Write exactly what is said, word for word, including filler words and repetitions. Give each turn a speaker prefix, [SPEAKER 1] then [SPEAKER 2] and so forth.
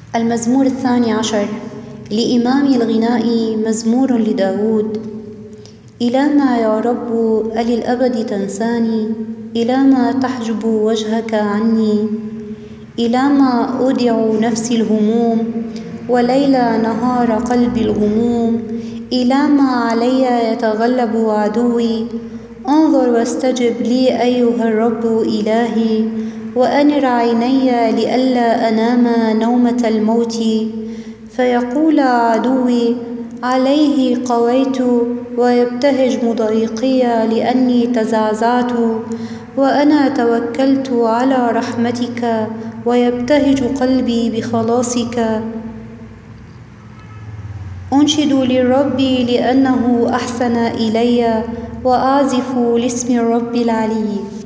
[SPEAKER 1] المزمور الثاني عشر لإمام الغناء مزمور لداود. إلى ما يا رب أللأبد تنساني؟ إلى ما تحجب وجهك عني؟ إلى ما أودع نفسي الهموم وليل نهار قلبي الغموم؟ إلى ما علي يتغلب عدوي؟ انظر واستجب لي أيها الرب إلهي، وأنر عيني لئلا أنام نومة الموت. فيقول عدوي عليه قويت، ويبتهج مضايقي لأني تزعزعت. وأنا توكلت على رحمتك، ويبتهج قلبي بخلاصك. أنشد للرب لأنه أحسن إلي، وأعزف لاسم الرب العلي.